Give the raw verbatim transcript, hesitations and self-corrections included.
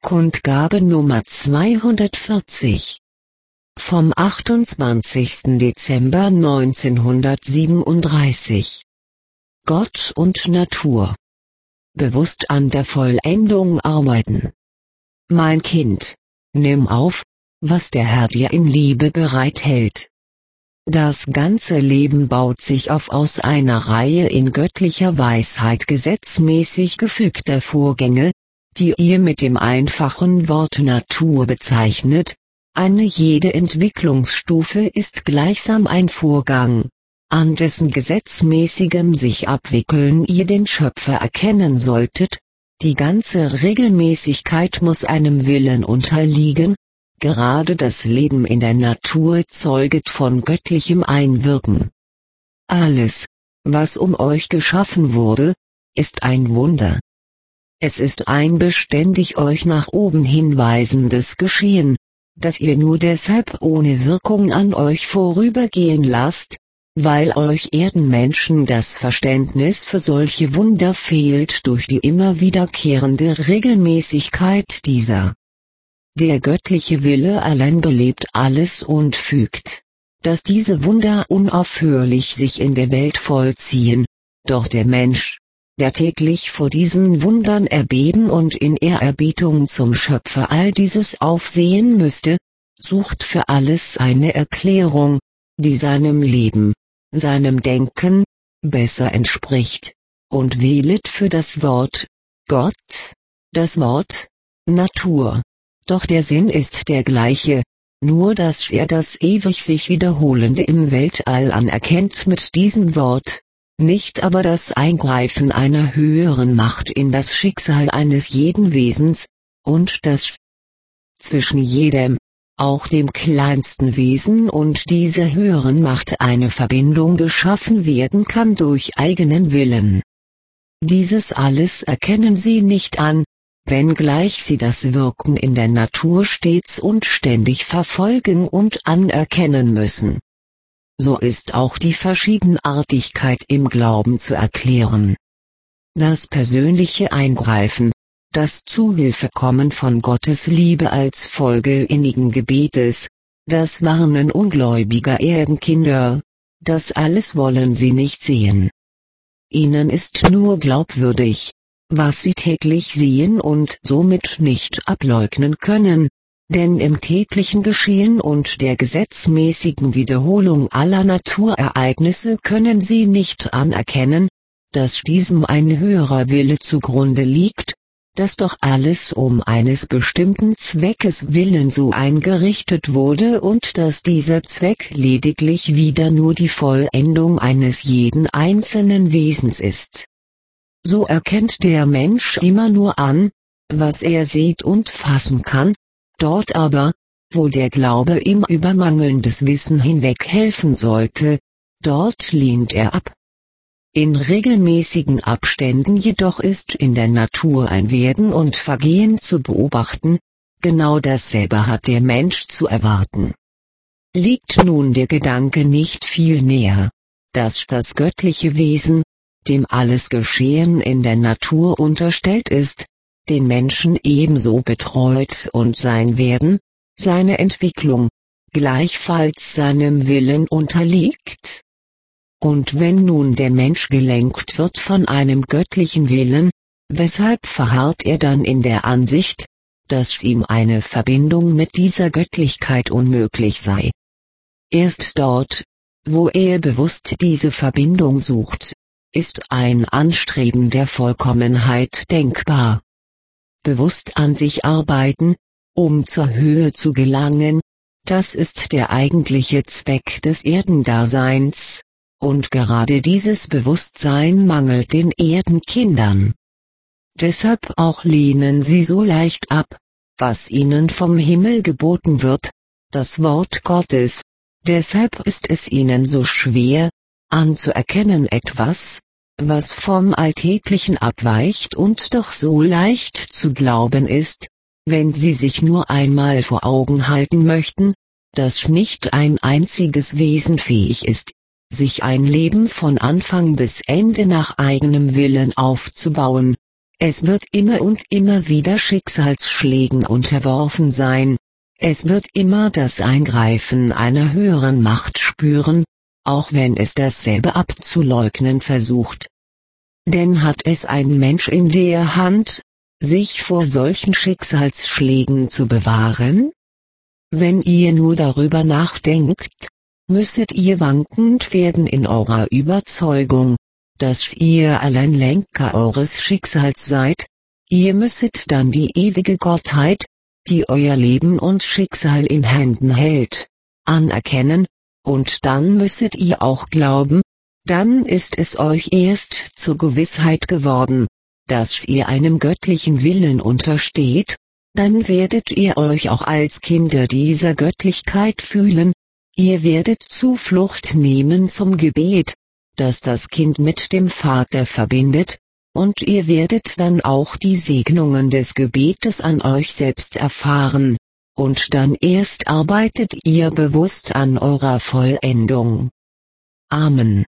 Kundgabe Nummer zweihundertvierzig vom achtundzwanzigsten Dezember neunzehnhundertsiebenunddreißig. Gott und Natur. Bewusst an der Vollendung arbeiten. Mein Kind, nimm auf, was der Herr dir in Liebe bereithält. Das ganze Leben baut sich auf aus einer Reihe in göttlicher Weisheit gesetzmäßig gefügter Vorgänge, die ihr mit dem einfachen Wort Natur bezeichnet. Eine jede Entwicklungsstufe ist gleichsam ein Vorgang, an dessen gesetzmäßigem sich abwickeln ihr den Schöpfer erkennen solltet. Die ganze Regelmäßigkeit muss einem Willen unterliegen. Gerade das Leben in der Natur zeuget von göttlichem Einwirken. Alles, was um euch geschaffen wurde, ist ein Wunder. Es ist ein beständig euch nach oben hinweisendes Geschehen, das ihr nur deshalb ohne Wirkung an euch vorübergehen lasst, weil euch Erdenmenschen das Verständnis für solche Wunder fehlt durch die immer wiederkehrende Regelmäßigkeit dieser. Der göttliche Wille allein belebt alles und fügt, dass diese Wunder unaufhörlich sich in der Welt vollziehen, doch der Mensch, der täglich vor diesen Wundern erbeben und in Ehrerbietung zum Schöpfer all dieses aufsehen müsste, sucht für alles eine Erklärung, die seinem Leben, seinem Denken, besser entspricht, und wählet für das Wort Gott, das Wort Natur. Doch der Sinn ist der gleiche, nur dass er das ewig sich Wiederholende im Weltall anerkennt mit diesem Wort, nicht aber das Eingreifen einer höheren Macht in das Schicksal eines jeden Wesens, und dass zwischen jedem, auch dem kleinsten Wesen und dieser höheren Macht eine Verbindung geschaffen werden kann durch eigenen Willen. Dieses alles erkennen sie nicht an, wenngleich sie das Wirken in der Natur stets und ständig verfolgen und anerkennen müssen. So ist auch die Verschiedenartigkeit im Glauben zu erklären. Das persönliche Eingreifen, das Zuhilfekommen von Gottes Liebe als Folge innigen Gebetes, das Warnen ungläubiger Erdenkinder, das alles wollen sie nicht sehen. Ihnen ist nur glaubwürdig, was sie täglich sehen und somit nicht ableugnen können, denn im täglichen Geschehen und der gesetzmäßigen Wiederholung aller Naturereignisse können sie nicht anerkennen, dass diesem ein höherer Wille zugrunde liegt, dass doch alles um eines bestimmten Zweckes willen so eingerichtet wurde und dass dieser Zweck lediglich wieder nur die Vollendung eines jeden einzelnen Wesens ist. So erkennt der Mensch immer nur an, was er sieht und fassen kann. Dort aber, wo der Glaube ihm über mangelndes Wissen hinweg helfen sollte, dort lehnt er ab. In regelmäßigen Abständen jedoch ist in der Natur ein Werden und Vergehen zu beobachten, genau dasselbe hat der Mensch zu erwarten. Liegt nun der Gedanke nicht viel näher, dass das göttliche Wesen, dem alles Geschehen in der Natur unterstellt ist, den Menschen ebenso betreut und sein Werden, seine Entwicklung, gleichfalls seinem Willen unterliegt? Und wenn nun der Mensch gelenkt wird von einem göttlichen Willen, weshalb verharrt er dann in der Ansicht, dass ihm eine Verbindung mit dieser Göttlichkeit unmöglich sei? Erst dort, wo er bewusst diese Verbindung sucht, ist ein Anstreben der Vollkommenheit denkbar. Bewusst an sich arbeiten, um zur Höhe zu gelangen, das ist der eigentliche Zweck des Erdendaseins, und gerade dieses Bewusstsein mangelt den Erdenkindern. Deshalb auch lehnen sie so leicht ab, was ihnen vom Himmel geboten wird, das Wort Gottes. Deshalb ist es ihnen so schwer, anzuerkennen etwas, was vom Alltäglichen abweicht und doch so leicht zu glauben ist, wenn sie sich nur einmal vor Augen halten möchten, dass nicht ein einziges Wesen fähig ist, sich ein Leben von Anfang bis Ende nach eigenem Willen aufzubauen, Es wird immer und immer wieder Schicksalsschlägen unterworfen sein. Es wird immer das Eingreifen einer höheren Macht spüren, auch wenn es dasselbe abzuleugnen versucht. Denn hat es ein Mensch in der Hand, sich vor solchen Schicksalsschlägen zu bewahren? Wenn ihr nur darüber nachdenkt, müsstet ihr wankend werden in eurer Überzeugung, dass ihr allein Lenker eures Schicksals seid. Ihr müsstet dann die ewige Gottheit, die euer Leben und Schicksal in Händen hält, anerkennen, und dann müsstet ihr auch glauben, dann ist es euch erst zur Gewissheit geworden, dass ihr einem göttlichen Willen untersteht, dann werdet ihr euch auch als Kinder dieser Göttlichkeit fühlen, ihr werdet Zuflucht nehmen zum Gebet, das das Kind mit dem Vater verbindet, und ihr werdet dann auch die Segnungen des Gebetes an euch selbst erfahren, und dann erst arbeitet ihr bewusst an eurer Vollendung. Amen.